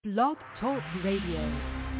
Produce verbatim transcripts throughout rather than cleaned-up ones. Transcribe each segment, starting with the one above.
Blog Talk Radio.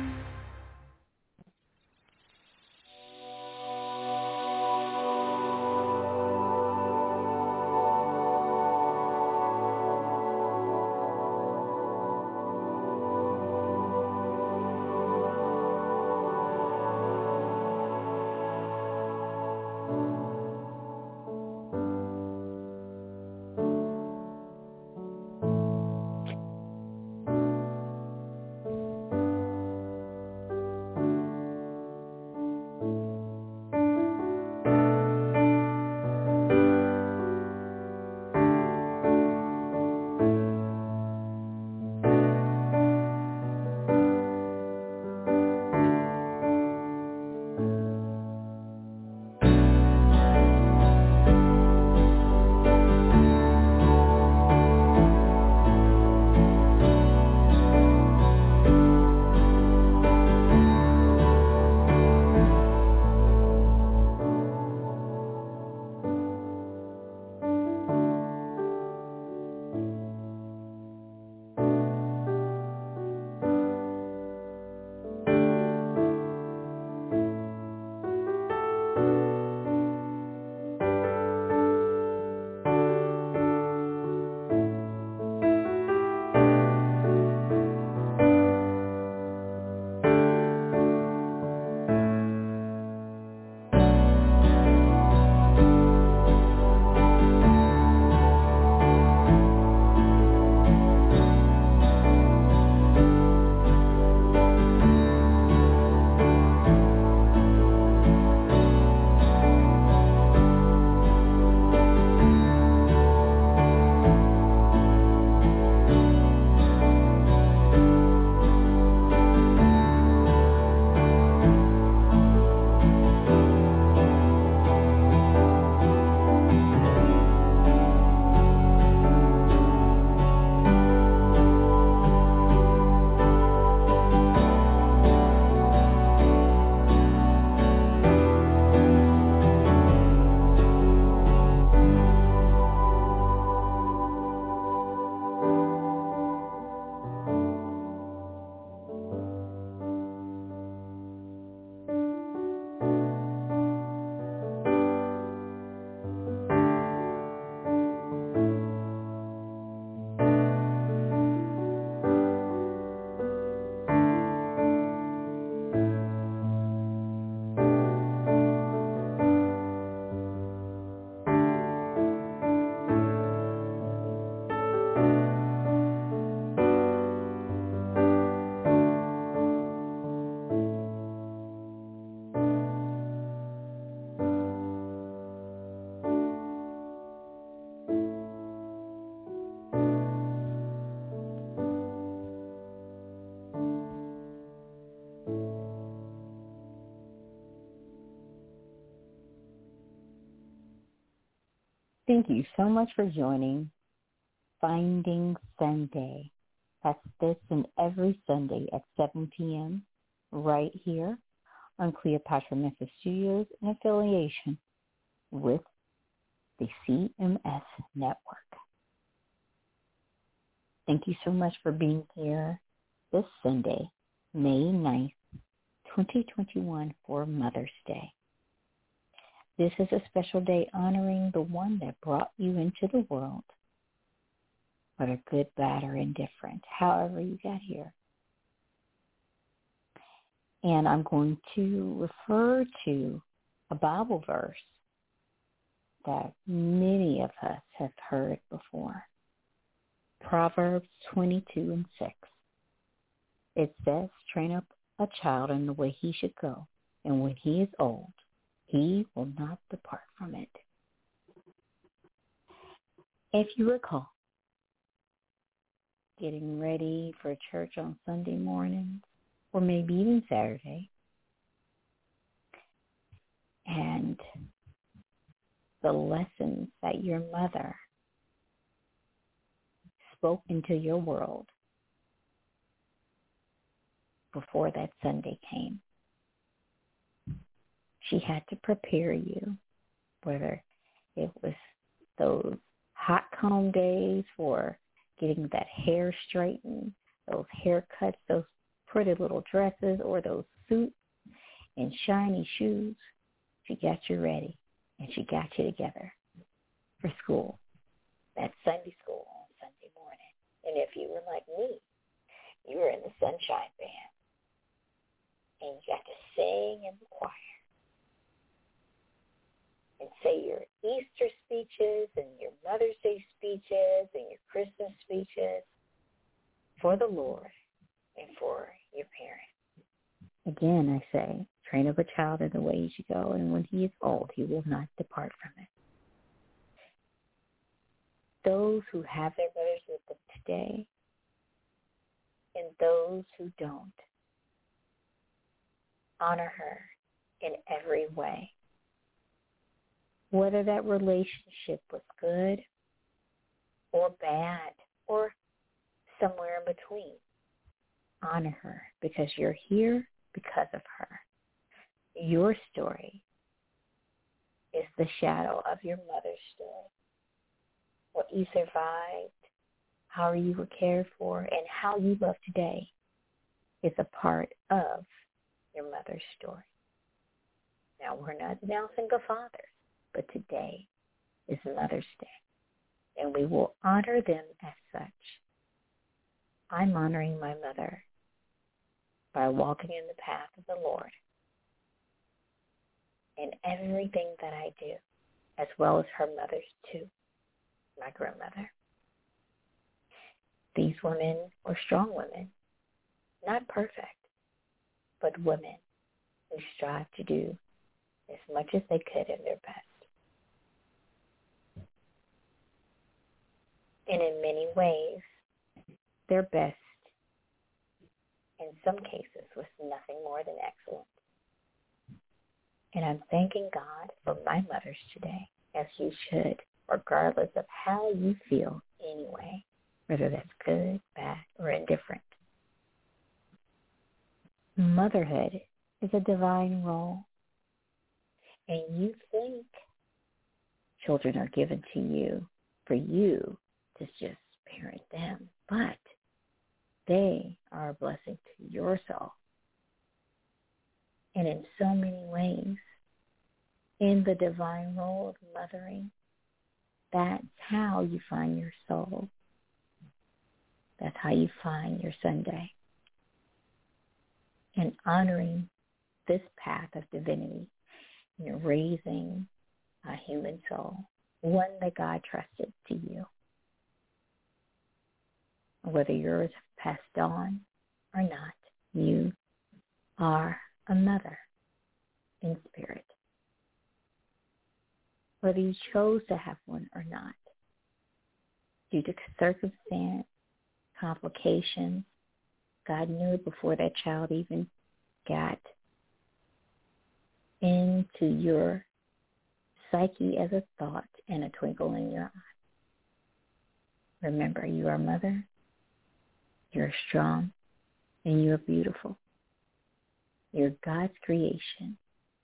Thank you so much for joining Finding Sunday. That's this and every Sunday at seven p.m. right here on Cleopatra Memphis Studios in affiliation with the C M S Network. Thank you so much for being here this Sunday, May ninth, twenty twenty-one for Mother's Day. This is a special day honoring the one that brought you into the world, whether good, bad, or indifferent, however you got here. And I'm going to refer to a Bible verse that many of us have heard before. Proverbs twenty-two and six. It says, train up a child in the way he should go, and when he is old, he will not depart from it. If you recall, getting ready for church on Sunday mornings, or maybe even Saturday, and the lessons that your mother spoke into your world before that Sunday came. She had to prepare you, whether it was those hot comb days for getting that hair straightened, those haircuts, those pretty little dresses, or those suits and shiny shoes. She got you ready, and she got you together for school. That's Sunday school on Sunday morning. And if you were like me, you were in the Sunshine Band, and you got to sing in the choir and say your Easter speeches and your Mother's Day speeches and your Christmas speeches for the Lord and for your parents. Again, I say, train up a child in the way he should go, and when he is old, he will not depart from it. Those who have their mothers with them today and those who don't, honor her in every way. Whether that relationship was good or bad or somewhere in between, honor her because you're here because of her. Your story is the shadow of your mother's story. What you survived, how you were cared for, and how you love today is a part of your mother's story. Now, we're not denouncing the fathers, but today is Mother's Day, and we will honor them as such. I'm honoring my mother by walking in the path of the Lord in everything that I do, as well as her mothers too, my grandmother. These women were strong women, not perfect, but women who strive to do as much as they could in their best. And in many ways, their best, in some cases, was nothing more than excellent. And I'm thanking God for my mothers today, as you should, regardless of how you feel anyway, whether that's good, bad, or indifferent. Motherhood is a divine role, and you think children are given to you for you to just parent them, but they are a blessing to your soul. And in so many ways, in the divine role of mothering, that's how you find your soul. That's how you find your Sunday. And honoring this path of divinity, you're raising a human soul, one that God trusted to you. Whether yours passed on or not, you are a mother in spirit. Whether you chose to have one or not, due to circumstance, complications, God knew it before that child even got into your psyche as a thought and a twinkle in your eye. Remember, you are a mother, you're strong, and you're beautiful. You're God's creation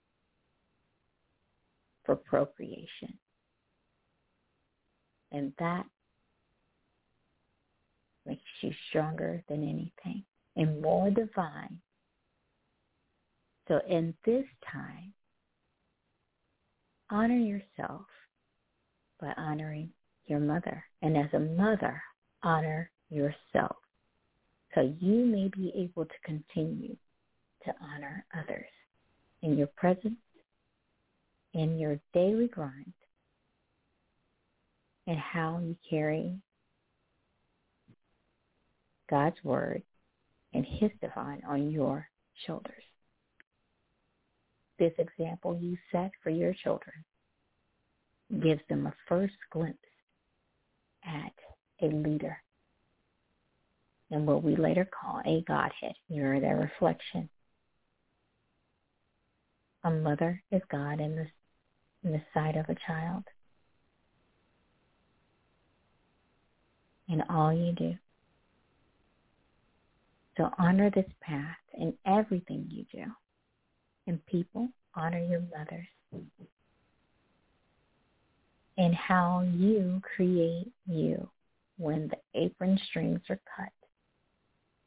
for procreation. And that makes you stronger than anything and more divine. So in this time, honor yourself by honoring your mother. And as a mother, honor yourself so you may be able to continue to honor others in your presence, in your daily grind, and how you carry God's word and his divine on your shoulders. This example you set for your children gives them a first glimpse at a leader and what we later call a Godhead. You're their reflection. A mother is God in the, in the sight of a child. In all you do. So honor this path in everything you do. And people, honor your mothers. And how you create you when the apron strings are cut.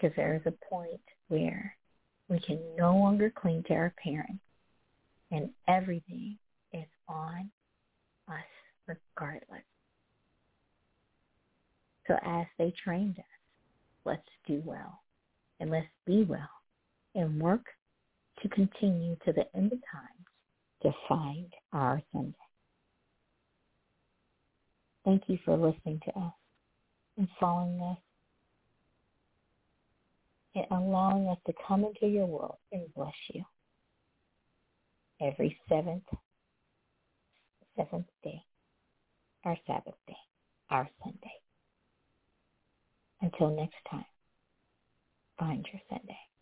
because there is a point where we can no longer cling to our parents, and everything is on us regardless. So as they trained us, let's do well, and let's be well, and work to continue to the end of times to find our Sunday. Thank you for listening to us and following us and allowing us to come into your world and bless you every seventh, seventh day, our Sabbath day, our Sunday. Until next time, find your Sunday.